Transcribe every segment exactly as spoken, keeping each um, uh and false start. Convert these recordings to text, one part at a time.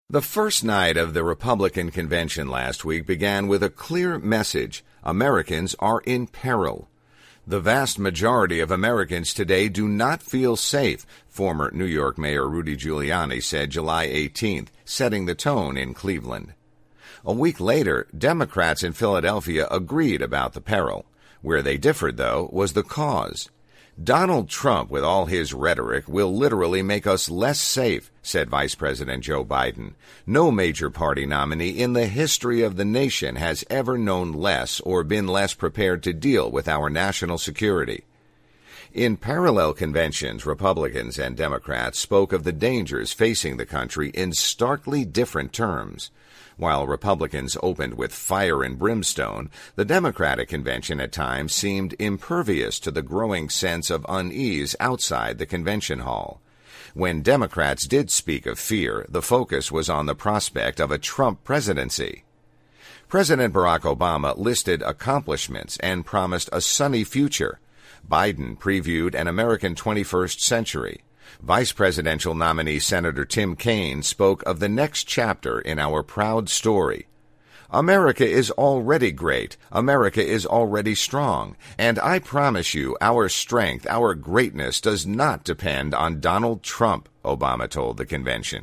The first night of the Republican convention last week began with a clear message: Americans are in peril. The vast majority of Americans today do not feel safe, former New York Mayor Rudy Giuliani said July eighteenth, setting the tone in Cleveland. A week later, Democrats in Philadelphia agreed about the peril. Where they differed, though, was the cause. Donald Trump, with all his rhetoric, will literally make us less safe, said Vice President Joe Biden. No major party nominee in the history of the nation has ever known less or been less prepared to deal with our national security. In parallel conventions, Republicans and Democrats spoke of the dangers facing the country in starkly different terms. While Republicans opened with fire and brimstone, the Democratic convention at times seemed impervious to the growing sense of unease outside the convention hall. When Democrats did speak of fear, the focus was on the prospect of a Trump presidency. President Barack Obama listed accomplishments and promised a sunny future. Biden previewed an American twenty-first century. Vice presidential nominee Senator Tim Kaine spoke of the next chapter in our proud story. America is already great. America is already strong. And I promise you, our strength, our greatness does not depend on Donald Trump, Obama told the convention.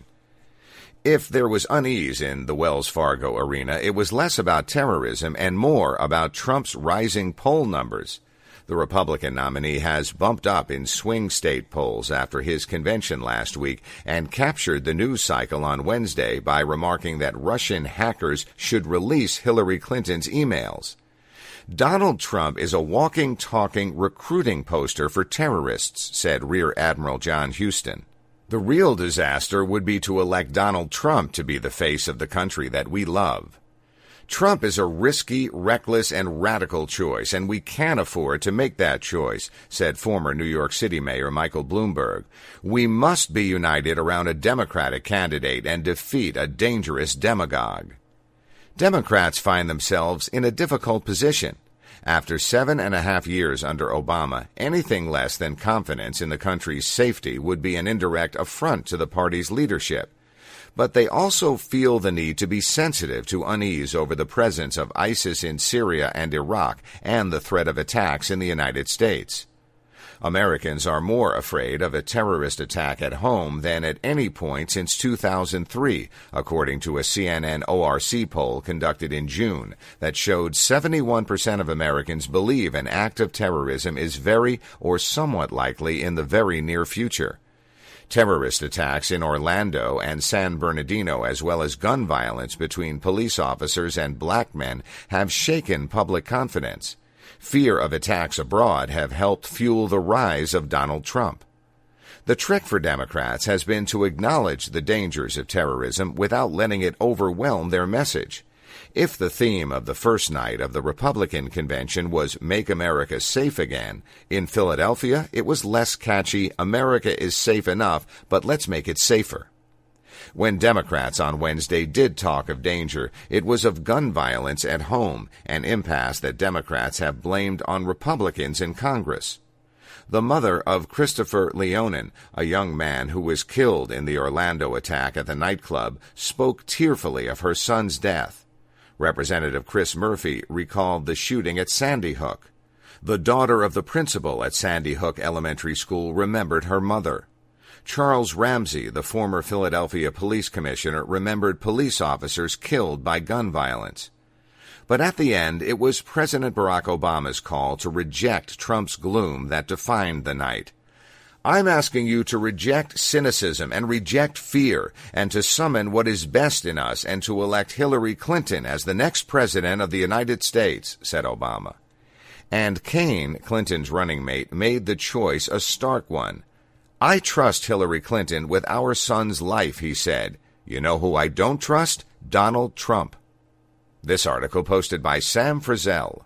If there was unease in the Wells Fargo arena, it was less about terrorism and more about Trump's rising poll numbers. The Republican nominee has bumped up in swing state polls after his convention last week and captured the news cycle on Wednesday by remarking that Russian hackers should release Hillary Clinton's emails. Donald Trump is a walking, talking recruiting poster for terrorists, said Rear Admiral John Houston. The real disaster would be to elect Donald Trump to be the face of the country that we love. Trump is a risky, reckless, and radical choice, and we can't afford to make that choice, said former New York City Mayor Michael Bloomberg. We must be united around a Democratic candidate and defeat a dangerous demagogue. Democrats find themselves in a difficult position. After seven and a half years under Obama, anything less than confidence in the country's safety would be an indirect affront to the party's leadership. But they also feel the need to be sensitive to unease over the presence of ISIS in Syria and Iraq and the threat of attacks in the United States. Americans are more afraid of a terrorist attack at home than at any point since two thousand three, according to a C N N O R C poll conducted in June that showed seventy-one percent of Americans believe an act of terrorism is very or somewhat likely in the very near future. Terrorist attacks in Orlando and San Bernardino, as well as gun violence between police officers and black men, have shaken public confidence. Fear of attacks abroad have helped fuel the rise of Donald Trump. The trick for Democrats has been to acknowledge the dangers of terrorism without letting it overwhelm their message. If the theme of the first night of the Republican convention was Make America Safe Again, in Philadelphia it was less catchy, America is safe enough, but let's make it safer. When Democrats on Wednesday did talk of danger, it was of gun violence at home, an impasse that Democrats have blamed on Republicans in Congress. The mother of Christopher Leonin, a young man who was killed in the Orlando attack at the nightclub, spoke tearfully of her son's death. Representative Chris Murphy recalled the shooting at Sandy Hook. The daughter of the principal at Sandy Hook Elementary School remembered her mother. Charles Ramsey, the former Philadelphia police commissioner, remembered police officers killed by gun violence. But at the end, it was President Barack Obama's call to reject Trump's gloom that defined the night. I'm asking you to reject cynicism and reject fear and to summon what is best in us and to elect Hillary Clinton as the next president of the United States, said Obama. And Kaine, Clinton's running mate, made the choice a stark one. I trust Hillary Clinton with our son's life, he said. You know who I don't trust? Donald Trump. This article posted by Sam Frizzell.